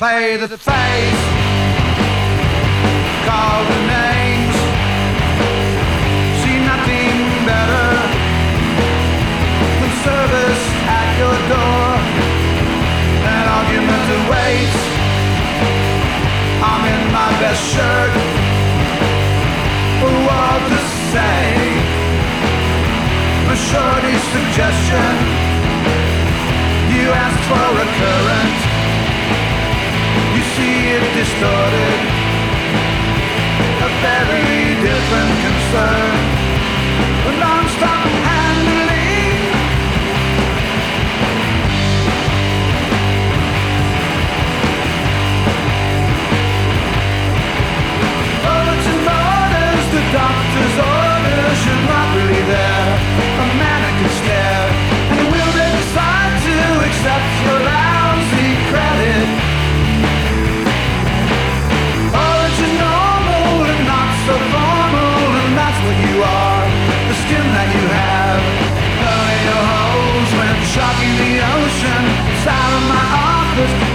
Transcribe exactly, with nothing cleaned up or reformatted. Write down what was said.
Play the face, call the names, see nothing better than service at your door. An argument awaits, I'm in my best shirt, a word to say, a shorty suggestion, you ask for a current, you see it distorted, a very different concern, a non-stop handling. Bulletin orders, the doctor's orders, you're not really there, a mannequin stare, and will they decide to accept your lousy credit? So formal, and that's what you are, the skin that you have. Early your holes went shocking the ocean, inside of my office.